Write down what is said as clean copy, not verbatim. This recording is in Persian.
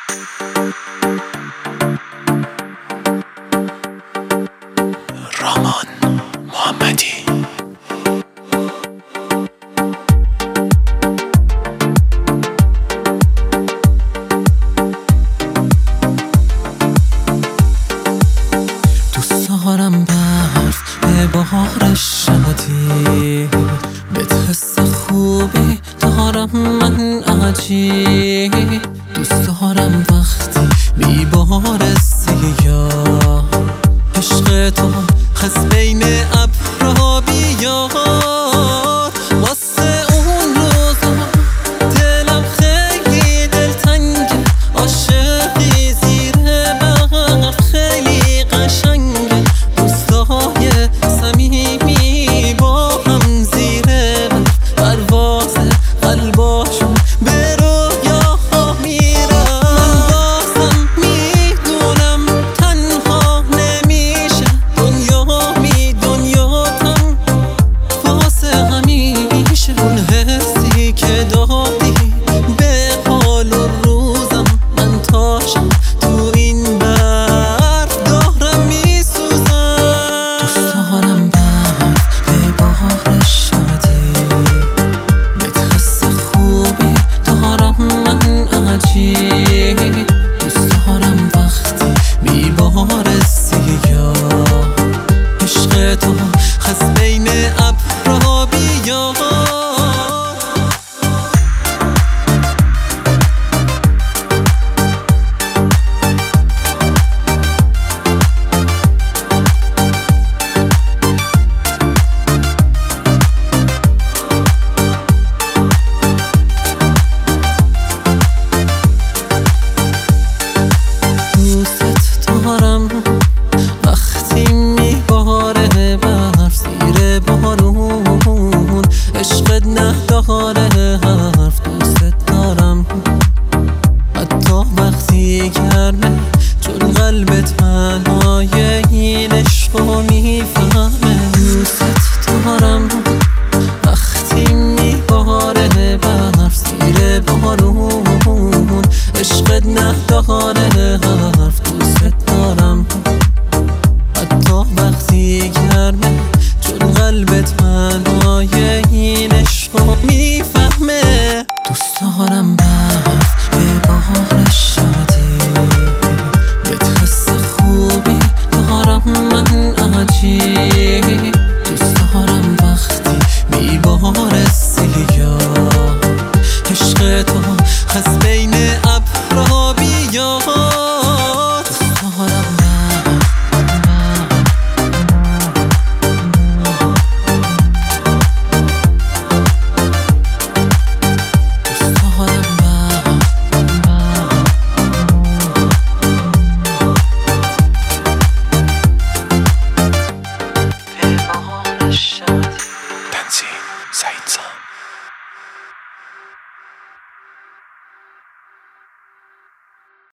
رامان محمدی. دوست دارم برف به بهار شادی، به حس خوبی دارم من عجیب. دوست دارم وقتی بی بهار سیاه، عشق تو از بین ابرها بیاد. واسه اون روزا دلم خیلی دلتنگه، عاشقی زیر برف خیلی قشنگه. دوستای صمیمی با هم زیر برف، پرواز قلباشون به رویاها میرن. من بازم میدونم تنها نمیشه، دنیا دنیاتم واسه همیشه. اون حسی که دادی به حال و روزم، من تاشم تو این برف دارم میسوزم. دوست دارم برف به بهار شادی، به حس خوبی دارم من عجیب. دوست دارم وقتی بی بهار سیاه، عشق تو از بین ابرها بیاد. دوست دارم وقتی میباره برف زیر بارون، عشقت نداره حرف. دوست دارم حتی وقتی گرمه، چون قلبت معنای این عشقو میفهمه. دوست دارم وقتی میباره برف زیر بارون، عشقت نداره حرف. دوست دارم حتی وقتی گرمه، چون قلبت معنای این عشقو میفهمه. دوست دارم برف به بهار شادی، به حس خوبی دارم من عجیب. دوست دارم وقتی بی بهار سیاه، عشق تو از بین ابرها بیاد. دوست دارم تنظیم سعید